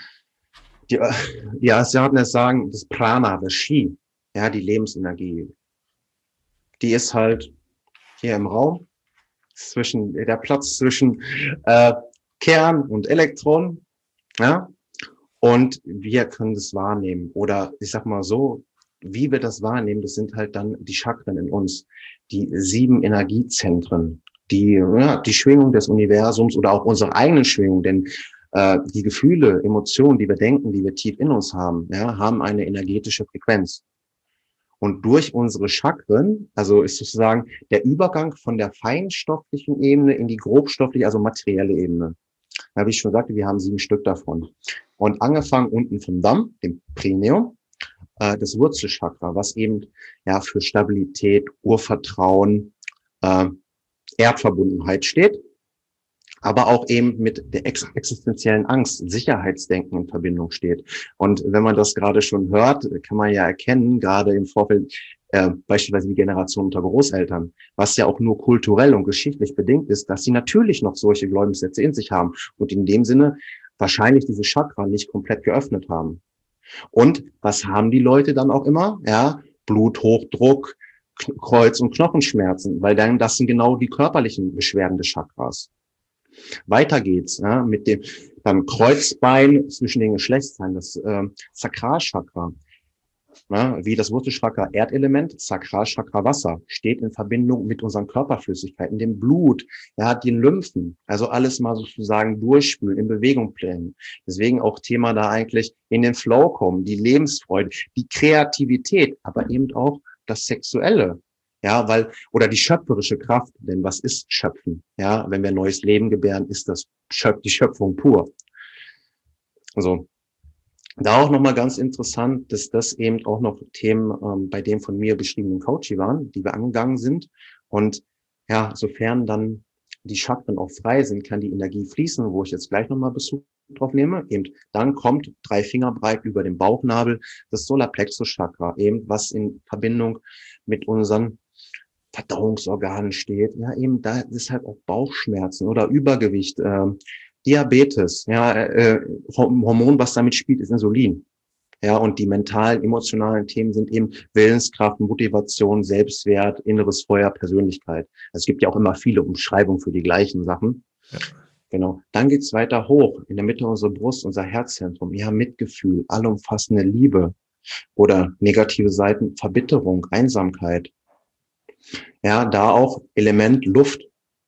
die Asiaten es sagen, das Prana, das Chi, ja, die Lebensenergie, die ist halt hier im Raum, der Platz zwischen Kern und Elektron, ja, und wir können das wahrnehmen. Oder ich sag mal so, wie wir das wahrnehmen, das sind halt dann die Chakren in uns, die 7 Energiezentren, die Schwingung des Universums oder auch unsere eigenen Schwingungen, denn die Gefühle, Emotionen, die wir denken, die wir tief in uns haben, ja, haben eine energetische Frequenz. Und durch unsere Chakren, also ist sozusagen der Übergang von der feinstofflichen Ebene in die grobstoffliche, also materielle Ebene. Ja, wie ich schon sagte, wir haben 7 Stück davon. Und angefangen unten vom Damm, dem Perineum, das Wurzelchakra, was eben ja für Stabilität, Urvertrauen, Erdverbundenheit steht, aber auch eben mit der existenziellen Angst, Sicherheitsdenken in Verbindung steht. Und wenn man das gerade schon hört, kann man ja erkennen, gerade im Vorfeld, beispielsweise die Generation unter Großeltern, was ja auch nur kulturell und geschichtlich bedingt ist, dass sie natürlich noch solche Glaubenssätze in sich haben und in dem Sinne wahrscheinlich diese Chakra nicht komplett geöffnet haben. Und was haben die Leute dann auch immer? Ja, Bluthochdruck, Kreuz- und Knochenschmerzen, weil dann das sind genau die körperlichen Beschwerden des Chakras. Weiter geht's ja, mit dem dann Kreuzbein zwischen den Geschlechtsteilen, das Sakralchakra. wie das Wurzelchakra Erdelement, Sakralchakra Wasser, steht in Verbindung mit unseren Körperflüssigkeiten, dem Blut, ja, den Lymphen, also alles mal sozusagen durchspülen, in Bewegung bringen. Deswegen auch Thema da eigentlich in den Flow kommen, die Lebensfreude, die Kreativität, aber eben auch das Sexuelle. Ja, oder die schöpferische Kraft, denn was ist Schöpfen? Ja, wenn wir ein neues Leben gebären, ist das die Schöpfung pur. Also, da auch nochmal ganz interessant, dass das eben auch noch Themen bei dem von mir beschriebenen Coaching waren, die wir angegangen sind. Und ja, sofern dann die Chakren auch frei sind, kann die Energie fließen, wo ich jetzt gleich nochmal Bezug drauf nehme. Eben dann kommt 3 Finger breit über dem Bauchnabel das Solarplexus-Chakra, eben was in Verbindung mit unseren Verdauungsorganen steht. Ja, eben da ist halt auch Bauchschmerzen oder Übergewicht, Diabetes, ja, Hormon, was damit spielt, ist Insulin. Ja, und die mentalen, emotionalen Themen sind eben Willenskraft, Motivation, Selbstwert, inneres Feuer, Persönlichkeit. Es gibt ja auch immer viele Umschreibungen für die gleichen Sachen. Ja. Genau. Dann geht's weiter hoch, in der Mitte unserer Brust, unser Herzzentrum. Ja, Mitgefühl, allumfassende Liebe oder negative Seiten, Verbitterung, Einsamkeit. Ja, da auch Element Luft.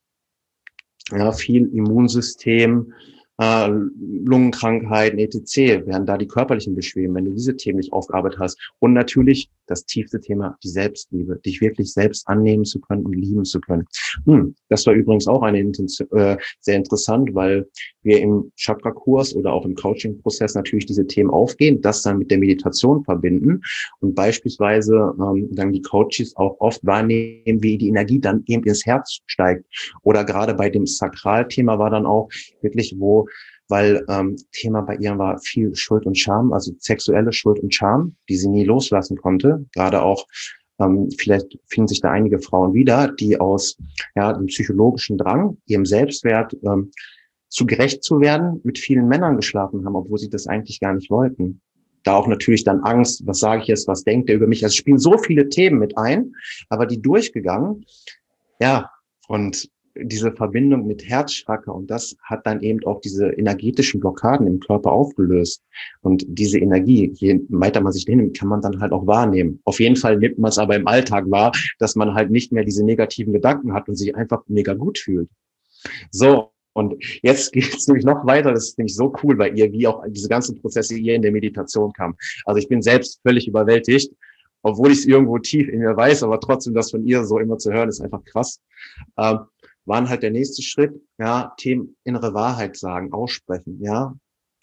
Ja, viel Immunsystem, Lungenkrankheiten, etc. wären da die körperlichen Beschwerden, wenn du diese Themen nicht aufgearbeitet hast. Und natürlich das tiefste Thema, die Selbstliebe, dich wirklich selbst annehmen zu können und lieben zu können. Das war übrigens auch sehr interessant, weil wir im Chakra-Kurs oder auch im Coaching-Prozess natürlich diese Themen aufgehen, das dann mit der Meditation verbinden und beispielsweise dann die Coaches auch oft wahrnehmen, wie die Energie dann eben ins Herz steigt. Oder gerade bei dem Sakralthema war dann auch wirklich, weil Thema bei ihr war viel Schuld und Scham, also sexuelle Schuld und Scham, die sie nie loslassen konnte. Gerade auch, vielleicht finden sich da einige Frauen wieder, die aus dem psychologischen Drang, ihrem Selbstwert zu gerecht zu werden, mit vielen Männern geschlafen haben, obwohl sie das eigentlich gar nicht wollten. Da auch natürlich dann Angst, was sage ich jetzt, was denkt er über mich? Also es spielen so viele Themen mit ein, aber die durchgegangen, ja, und diese Verbindung mit Herzchakra und das hat dann eben auch diese energetischen Blockaden im Körper aufgelöst. Und diese Energie, je weiter man sich hinnimmt, kann man dann halt auch wahrnehmen. Auf jeden Fall nimmt man es aber im Alltag wahr, dass man halt nicht mehr diese negativen Gedanken hat und sich einfach mega gut fühlt. So, und jetzt geht es nämlich noch weiter. Das ist nämlich so cool bei ihr, wie auch diese ganzen Prozesse hier in der Meditation kamen. Also ich bin selbst völlig überwältigt, obwohl ich es irgendwo tief in mir weiß, aber trotzdem das von ihr so immer zu hören, ist einfach krass. Waren halt der nächste Schritt, ja, Themen innere Wahrheit sagen, aussprechen, ja,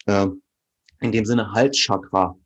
in dem Sinne Halschakra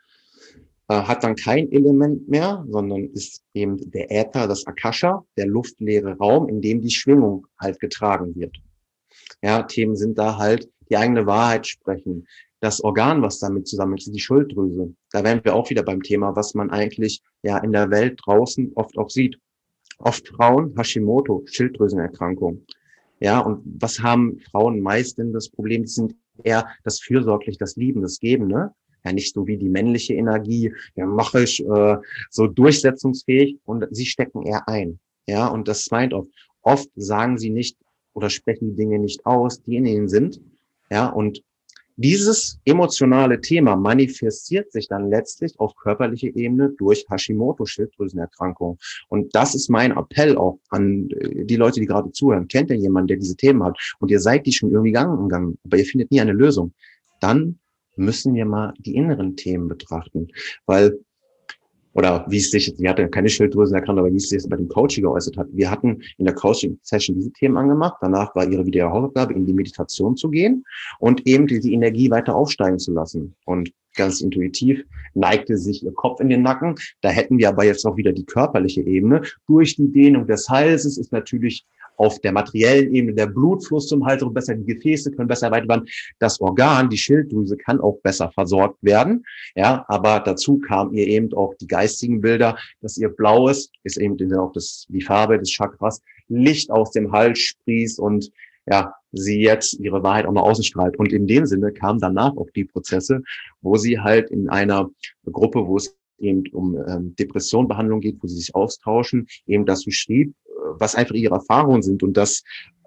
hat dann kein Element mehr, sondern ist eben der Äther, das Akasha, der luftleere Raum, in dem die Schwingung halt getragen wird. Ja, Themen sind da halt die eigene Wahrheit sprechen. Das Organ, was damit zusammen ist, die Schilddrüse. Da wären wir auch wieder beim Thema, was man eigentlich ja in der Welt draußen oft auch sieht. Oft Frauen, Hashimoto, Schilddrüsenerkrankung. Ja, und was haben Frauen meist denn das Problem? Die sind eher das Fürsorglich, das Lieben, das Geben, ne? Ja, nicht so wie die männliche Energie, ja, mache ich so durchsetzungsfähig und sie stecken eher ein. Ja, und das meint oft sagen sie nicht oder sprechen die Dinge nicht aus, die in ihnen sind. Ja, und dieses emotionale Thema manifestiert sich dann letztlich auf körperlicher Ebene durch Hashimoto-Schilddrüsenerkrankung. Und das ist mein Appell auch an die Leute, die gerade zuhören. Kennt ihr jemanden, der diese Themen hat und ihr seid die schon irgendwie gegangen, aber ihr findet nie eine Lösung? Dann müssen wir mal die inneren Themen betrachten, oder wie es sich, sie hatte keine Schilddrüsenerkrankung, aber wie es sich bei dem Coaching geäußert hat. Wir hatten in der Coaching-Session diese Themen angemacht. Danach war ihre wieder Hausaufgabe, in die Meditation zu gehen und eben die Energie weiter aufsteigen zu lassen. Und ganz intuitiv neigte sich ihr Kopf in den Nacken. Da hätten wir aber jetzt auch wieder die körperliche Ebene. Durch die Dehnung des Halses ist natürlich auf der materiellen Ebene der Blutfluss zum Hals besser, die Gefäße können besser erweitert werden. Das Organ, die Schilddrüse, kann auch besser versorgt werden. Ja, aber dazu kamen ihr eben auch die geistigen Bilder, dass ihr Blaues, ist eben auch die Farbe des Chakras, Licht aus dem Hals sprießt und ja, sie jetzt ihre Wahrheit auch nach außen strahlt. Und in dem Sinne kamen danach auch die Prozesse, wo sie halt in einer Gruppe, wo es eben um Depressionbehandlung geht, wo sie sich austauschen, eben das beschrieb, was einfach ihre Erfahrungen sind und dass,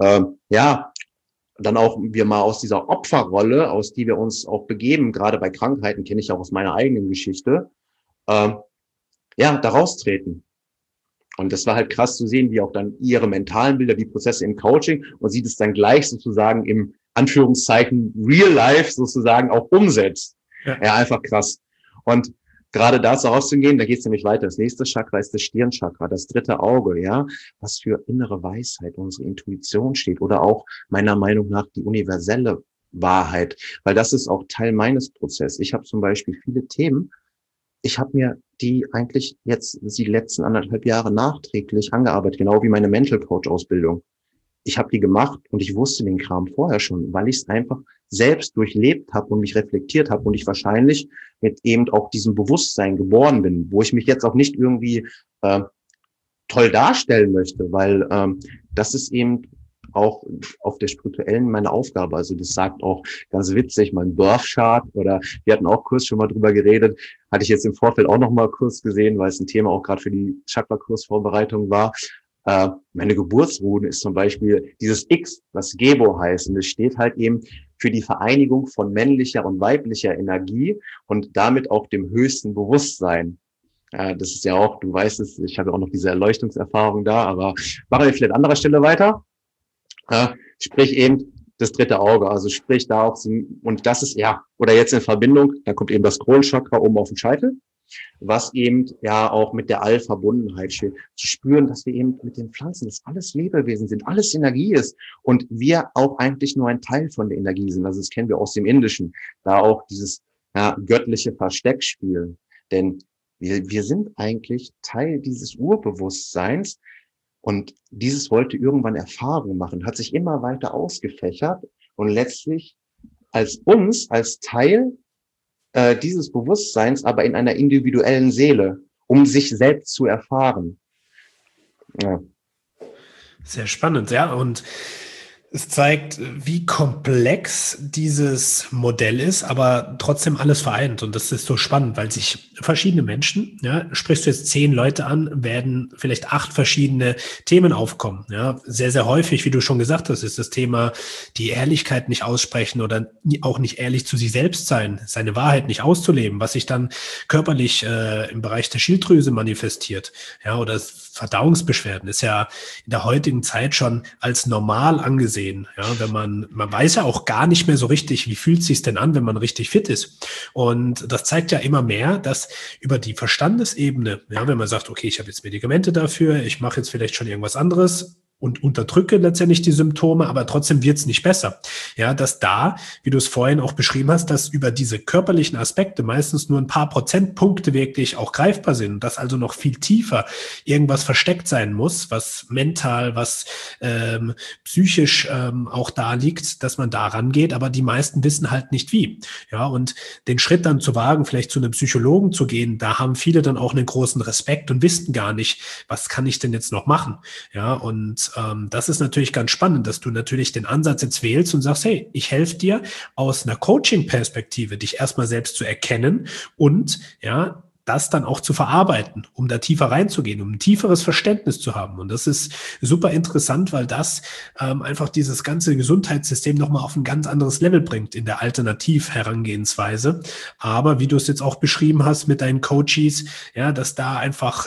dann auch wir mal aus dieser Opferrolle, aus die wir uns auch begeben, gerade bei Krankheiten, kenne ich auch aus meiner eigenen Geschichte, ja, da raustreten. Und das war halt krass zu sehen, wie auch dann ihre mentalen Bilder, die Prozesse im Coaching und sie das dann gleich sozusagen im Anführungszeichen Real Life sozusagen auch umsetzt. Ja, einfach krass. Und gerade dazu rauszugehen, da geht es nämlich weiter. Das nächste Chakra ist das Stirnchakra, das dritte Auge, ja, was für innere Weisheit, unsere Intuition steht oder auch meiner Meinung nach die universelle Wahrheit, weil das ist auch Teil meines Prozesses. Ich habe zum Beispiel viele Themen, ich habe mir die eigentlich jetzt die letzten 1,5 Jahre nachträglich angearbeitet, genau wie meine Mental Coach Ausbildung. Ich habe die gemacht und ich wusste den Kram vorher schon, weil ich es einfach selbst durchlebt habe und mich reflektiert habe und ich wahrscheinlich mit eben auch diesem Bewusstsein geboren bin, wo ich mich jetzt auch nicht irgendwie toll darstellen möchte, weil das ist eben auch auf der spirituellen meine Aufgabe. Also das sagt auch ganz witzig, mein Birth Chart, oder wir hatten auch kurz schon mal drüber geredet, hatte ich jetzt im Vorfeld auch noch mal kurz gesehen, weil es ein Thema auch gerade für die Chakra-Kursvorbereitung war. Meine Geburtsrune ist zum Beispiel dieses X, was Gebo heißt. Und es steht halt eben für die Vereinigung von männlicher und weiblicher Energie und damit auch dem höchsten Bewusstsein. Das ist ja auch, du weißt es, ich habe auch noch diese Erleuchtungserfahrung da, aber machen wir vielleicht an anderer Stelle weiter. Sprich eben das dritte Auge, also sprich da auch, und das ist ja, oder jetzt in Verbindung, dann kommt eben das Kronchakra oben auf den Scheitel, was eben ja auch mit der Allverbundenheit steht, zu spüren, dass wir eben mit den Pflanzen, dass alles Lebewesen sind, alles Energie ist und wir auch eigentlich nur ein Teil von der Energie sind. Also das kennen wir aus dem Indischen, da auch dieses göttliche Versteckspiel, denn wir sind eigentlich Teil dieses Urbewusstseins. Und dieses wollte irgendwann Erfahrung machen, hat sich immer weiter ausgefächert und letztlich als Teil dieses Bewusstseins, aber in einer individuellen Seele, um sich selbst zu erfahren. Ja. Sehr spannend, ja. Und es zeigt, wie komplex dieses Modell ist, aber trotzdem alles vereint. Und das ist so spannend, weil sich verschiedene Menschen, ja, sprichst du jetzt 10 Leute an, werden vielleicht 8 verschiedene Themen aufkommen. Ja, sehr, sehr häufig, wie du schon gesagt hast, ist das Thema die Ehrlichkeit nicht aussprechen oder auch nicht ehrlich zu sich selbst sein, seine Wahrheit nicht auszuleben, was sich dann körperlich im Bereich der Schilddrüse manifestiert. Ja, oder Verdauungsbeschwerden ist ja in der heutigen Zeit schon als normal angesehen. Ja, wenn man weiß ja auch gar nicht mehr so richtig, wie fühlt es sich denn an, wenn man richtig fit ist. Und das zeigt ja immer mehr, dass über die Verstandesebene, ja, wenn man sagt, okay, ich habe jetzt Medikamente dafür, ich mache jetzt vielleicht schon irgendwas anderes und unterdrücke letztendlich die Symptome, aber trotzdem wird es nicht besser. Ja, dass da, wie du es vorhin auch beschrieben hast, dass über diese körperlichen Aspekte meistens nur ein paar Prozentpunkte wirklich auch greifbar sind, dass also noch viel tiefer irgendwas versteckt sein muss, was mental, was psychisch auch da liegt, dass man da rangeht, aber die meisten wissen halt nicht wie. Ja, und den Schritt dann zu wagen, vielleicht zu einem Psychologen zu gehen, da haben viele dann auch einen großen Respekt und wissen gar nicht, was kann ich denn jetzt noch machen? Ja, und das ist natürlich ganz spannend, dass du natürlich den Ansatz jetzt wählst und sagst, hey, ich helfe dir aus einer Coaching-Perspektive, dich erstmal selbst zu erkennen und ja, das dann auch zu verarbeiten, um da tiefer reinzugehen, um ein tieferes Verständnis zu haben. Und das ist super interessant, weil das einfach dieses ganze Gesundheitssystem nochmal auf ein ganz anderes Level bringt in der Alternativ-Herangehensweise. Aber wie du es jetzt auch beschrieben hast mit deinen Coaches, ja, dass da einfach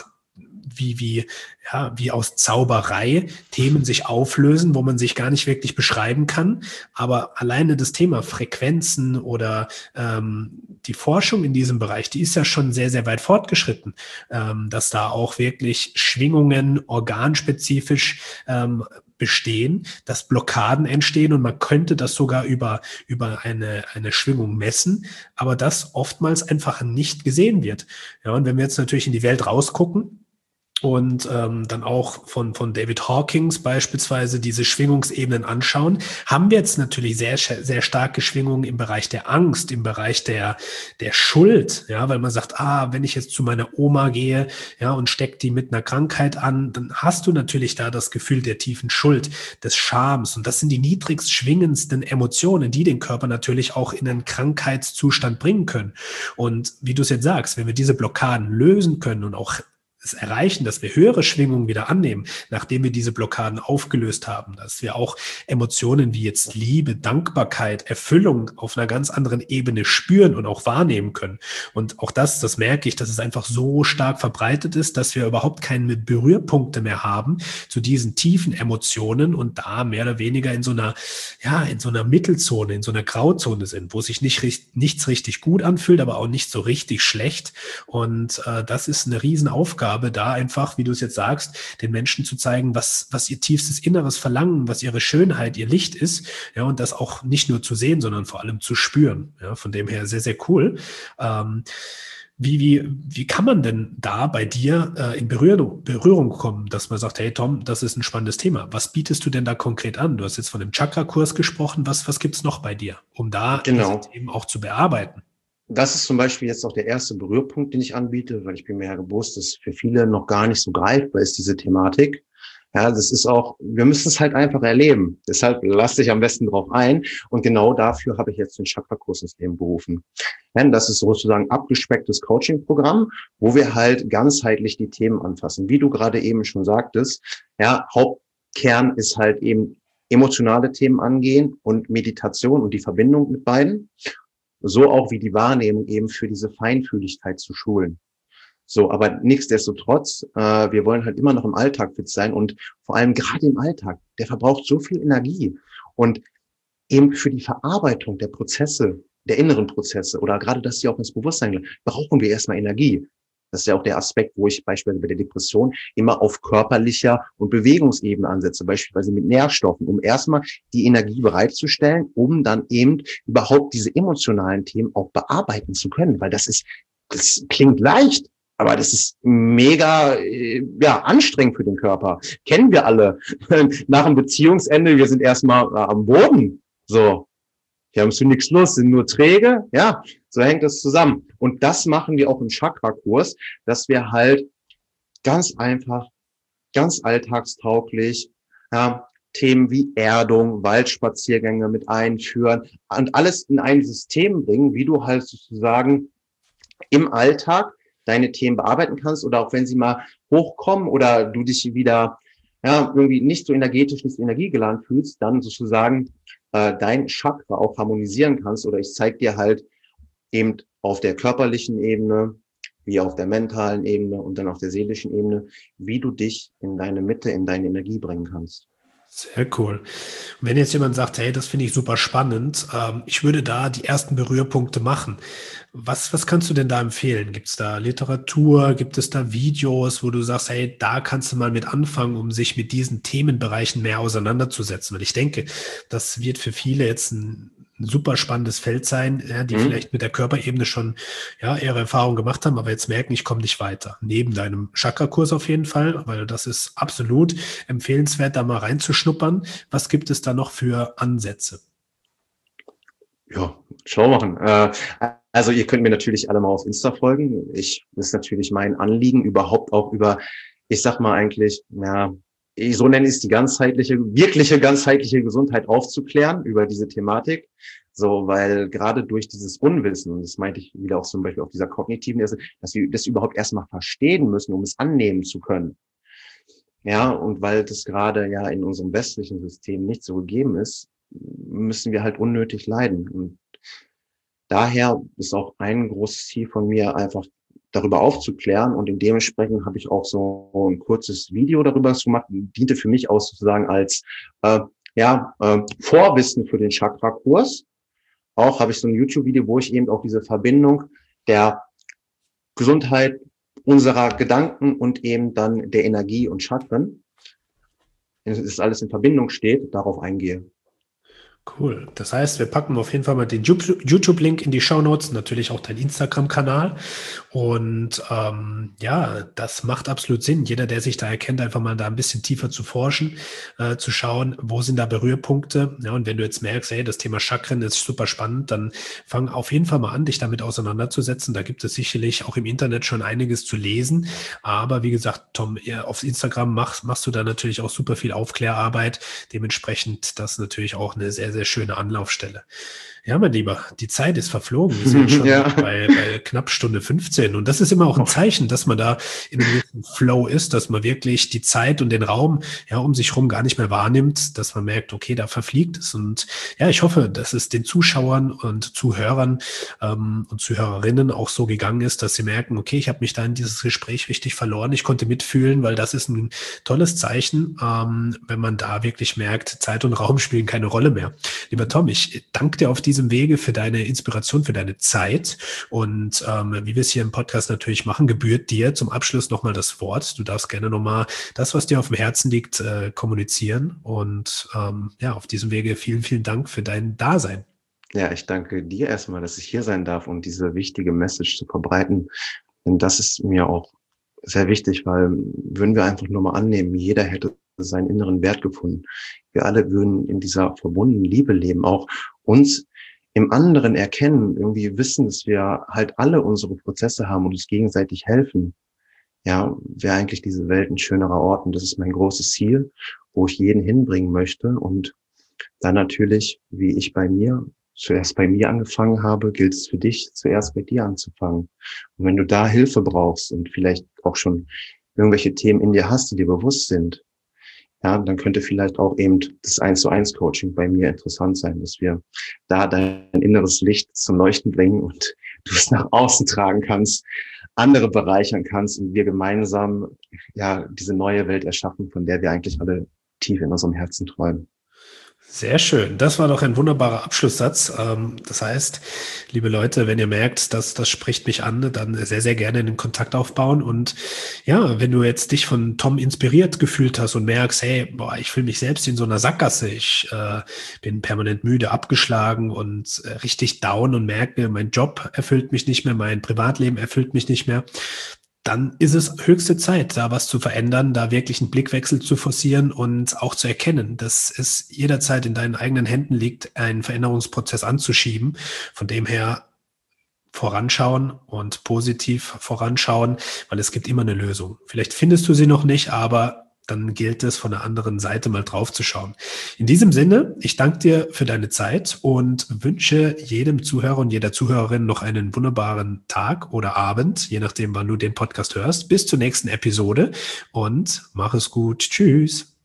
wie aus Zauberei Themen sich auflösen, wo man sich gar nicht wirklich beschreiben kann. Aber alleine das Thema Frequenzen oder die Forschung in diesem Bereich, die ist ja schon sehr, sehr weit fortgeschritten, dass da auch wirklich Schwingungen organspezifisch bestehen, dass Blockaden entstehen und man könnte das sogar über eine Schwingung messen, aber das oftmals einfach nicht gesehen wird. Ja, und wenn wir jetzt natürlich in die Welt rausgucken, und dann auch von David Hawkins beispielsweise diese Schwingungsebenen anschauen, haben wir jetzt natürlich sehr, sehr starke Schwingungen im Bereich der Angst, im Bereich der Schuld, ja, weil man sagt, wenn ich jetzt zu meiner Oma gehe, ja, und steck die mit einer Krankheit an, dann hast du natürlich da das Gefühl der tiefen Schuld, des Schams, und das sind die niedrigst schwingendsten Emotionen, die den Körper natürlich auch in einen Krankheitszustand bringen können. Und wie du es jetzt sagst, wenn wir diese Blockaden lösen können und auch es erreichen, dass wir höhere Schwingungen wieder annehmen, nachdem wir diese Blockaden aufgelöst haben, dass wir auch Emotionen wie jetzt Liebe, Dankbarkeit, Erfüllung auf einer ganz anderen Ebene spüren und auch wahrnehmen können. Und auch das merke ich, dass es einfach so stark verbreitet ist, dass wir überhaupt keine Berührpunkte mehr haben zu diesen tiefen Emotionen und da mehr oder weniger in so einer Mittelzone, in so einer Grauzone sind, wo sich nichts richtig gut anfühlt, aber auch nicht so richtig schlecht. Und das ist eine Riesenaufgabe, da einfach, wie du es jetzt sagst, den Menschen zu zeigen, was ihr tiefstes Inneres Verlangen, was ihre Schönheit, ihr Licht ist, ja, und das auch nicht nur zu sehen, sondern vor allem zu spüren. Ja, von dem her sehr, sehr cool. Wie kann man denn da bei dir in Berührung kommen, dass man sagt, hey Tom, das ist ein spannendes Thema. Was bietest du denn da konkret an? Du hast jetzt von dem Chakra-Kurs gesprochen. Was gibt's noch bei dir, um da diese Themen auch zu bearbeiten? Das ist zum Beispiel jetzt auch der erste Berührpunkt, den ich anbiete, weil ich bin mir ja bewusst, dass für viele noch gar nicht so greifbar ist, diese Thematik. Ja, das ist auch, wir müssen es halt einfach erleben. Deshalb lass dich am besten drauf ein. Und genau dafür habe ich jetzt den Chakra-Kurs ins Leben berufen. Denn das ist sozusagen ein abgespecktes Coaching-Programm, wo wir halt ganzheitlich die Themen anfassen. Wie du gerade eben schon sagtest, ja, Hauptkern ist halt eben emotionale Themen angehen und Meditation und die Verbindung mit beiden. So auch wie die Wahrnehmung eben für diese Feinfühligkeit zu schulen. So, aber nichtsdestotrotz, wir wollen halt immer noch im Alltag fit sein und vor allem gerade im Alltag, der verbraucht so viel Energie und eben für die Verarbeitung der Prozesse, der inneren Prozesse oder gerade, dass sie auch ins Bewusstsein gelangen, brauchen wir erstmal Energie. Das ist ja auch der Aspekt, wo ich beispielsweise bei der Depression immer auf körperlicher und Bewegungsebene ansetze, beispielsweise mit Nährstoffen, um erstmal die Energie bereitzustellen, um dann eben überhaupt diese emotionalen Themen auch bearbeiten zu können, weil das klingt leicht, aber das ist mega anstrengend für den Körper. Kennen wir alle. Nach dem Beziehungsende, wir sind erstmal am Boden. So, wir haben zu nichts Lust, sind nur träge. Ja, so hängt das zusammen. Und das machen wir auch im Chakra-Kurs, dass wir halt ganz einfach, ganz alltagstauglich Themen wie Erdung, Waldspaziergänge mit einführen und alles in ein System bringen, wie du halt sozusagen im Alltag deine Themen bearbeiten kannst oder auch wenn sie mal hochkommen oder du dich wieder irgendwie nicht so energetisch, nicht so energiegeladen fühlst, dann sozusagen dein Chakra auch harmonisieren kannst. Oder ich zeige dir halt eben auf der körperlichen Ebene, wie auf der mentalen Ebene und dann auf der seelischen Ebene, wie du dich in deine Mitte, in deine Energie bringen kannst. Sehr cool. Und wenn jetzt jemand sagt, hey, das finde ich super spannend, ich würde da die ersten Berührpunkte machen. Was kannst du denn da empfehlen? Gibt es da Literatur? Gibt es da Videos, wo du sagst, hey, da kannst du mal mit anfangen, um sich mit diesen Themenbereichen mehr auseinanderzusetzen? Weil ich denke, das wird für viele jetzt ein super spannendes Feld sein, ja, die vielleicht mit der Körperebene schon ihre Erfahrungen gemacht haben, aber jetzt merken, ich komme nicht weiter. Neben deinem Chakra-Kurs auf jeden Fall, weil das ist absolut empfehlenswert, da mal reinzuschnuppern. Was gibt es da noch für Ansätze? Ja, schlau machen. Also ihr könnt mir natürlich alle mal auf Insta folgen. Das ist natürlich mein Anliegen, überhaupt auch über, ich sag mal eigentlich, so nenne ich es, die wirkliche ganzheitliche Gesundheit aufzuklären über diese Thematik. So, weil gerade durch dieses Unwissen, und das meinte ich wieder auch zum Beispiel auf dieser kognitiven Ebene, dass wir das überhaupt erstmal verstehen müssen, um es annehmen zu können. Ja, und weil das gerade in unserem westlichen System nicht so gegeben ist, müssen wir halt unnötig leiden. Und daher ist auch ein großes Ziel von mir, einfach darüber aufzuklären, und dementsprechend habe ich auch so ein kurzes Video darüber gemacht, diente für mich auch sozusagen als Vorwissen für den Chakra-Kurs. Auch habe ich so ein YouTube-Video, wo ich eben auch diese Verbindung der Gesundheit unserer Gedanken und eben dann der Energie und Chakren, wenn das alles in Verbindung steht, darauf eingehe. Cool. Das heißt, wir packen auf jeden Fall mal den YouTube-Link in die Shownotes, natürlich auch dein Instagram-Kanal. Und das macht absolut Sinn. Jeder, der sich da erkennt, einfach mal da ein bisschen tiefer zu forschen, zu schauen, wo sind da Berührpunkte. Ja, und wenn du jetzt merkst, hey, das Thema Chakren ist super spannend, dann fang auf jeden Fall mal an, dich damit auseinanderzusetzen. Da gibt es sicherlich auch im Internet schon einiges zu lesen. Aber wie gesagt, Tom, auf Instagram machst du da natürlich auch super viel Aufklärarbeit. Dementsprechend das natürlich auch eine sehr, sehr sehr schöne Anlaufstelle. Ja, mein Lieber, die Zeit ist verflogen. Wir sind schon bei knapp Stunde 15. Und das ist immer auch ein Zeichen, dass man da in einem gewissen Flow ist, dass man wirklich die Zeit und den Raum um sich herum gar nicht mehr wahrnimmt, dass man merkt, okay, da verfliegt es. Und ja, ich hoffe, dass es den Zuschauern und Zuhörern und Zuhörerinnen auch so gegangen ist, dass sie merken, okay, ich habe mich da in dieses Gespräch richtig verloren. Ich konnte mitfühlen, weil das ist ein tolles Zeichen, wenn man da wirklich merkt, Zeit und Raum spielen keine Rolle mehr. Lieber Tom, ich danke dir auf diesem Wege für deine Inspiration, für deine Zeit. Und wie wir es hier im Podcast natürlich machen, gebührt dir zum Abschluss nochmal das Wort. Du darfst gerne nochmal das, was dir auf dem Herzen liegt, kommunizieren. Und auf diesem Wege vielen, vielen Dank für dein Dasein. Ja, ich danke dir erstmal, dass ich hier sein darf und diese wichtige Message zu verbreiten. Denn das ist mir auch sehr wichtig, weil würden wir einfach nur mal annehmen, jeder hätte seinen inneren Wert gefunden. Wir alle würden in dieser verbundenen Liebe leben, auch uns im anderen erkennen, irgendwie wissen, dass wir halt alle unsere Prozesse haben und uns gegenseitig helfen. Ja, wäre eigentlich diese Welt ein schönerer Ort. Und das ist mein großes Ziel, wo ich jeden hinbringen möchte. Und dann natürlich, wie ich zuerst bei mir angefangen habe, gilt es für dich, zuerst bei dir anzufangen. Und wenn du da Hilfe brauchst und vielleicht auch schon irgendwelche Themen in dir hast, die dir bewusst sind, ja, dann könnte vielleicht auch eben das 1:1 Coaching bei mir interessant sein, dass wir da dein inneres Licht zum Leuchten bringen und du es nach außen tragen kannst, andere bereichern kannst und wir gemeinsam diese neue Welt erschaffen, von der wir eigentlich alle tief in unserem Herzen träumen. Sehr schön. Das war doch ein wunderbarer Abschlusssatz. Das heißt, liebe Leute, wenn ihr merkt, dass das spricht mich an, dann sehr, sehr gerne den Kontakt aufbauen. Und ja, wenn du jetzt dich von Tom inspiriert gefühlt hast und merkst, hey, ich fühle mich selbst in so einer Sackgasse, ich bin permanent müde, abgeschlagen und richtig down und merke, mein Job erfüllt mich nicht mehr, mein Privatleben erfüllt mich nicht mehr, dann ist es höchste Zeit, da was zu verändern, da wirklich einen Blickwechsel zu forcieren und auch zu erkennen, dass es jederzeit in deinen eigenen Händen liegt, einen Veränderungsprozess anzuschieben. Von dem her voranschauen und positiv voranschauen, weil es gibt immer eine Lösung. Vielleicht findest du sie noch nicht, aber dann gilt es, von der anderen Seite mal drauf zu schauen. In diesem Sinne, ich danke dir für deine Zeit und wünsche jedem Zuhörer und jeder Zuhörerin noch einen wunderbaren Tag oder Abend, je nachdem, wann du den Podcast hörst. Bis zur nächsten Episode und mach es gut. Tschüss.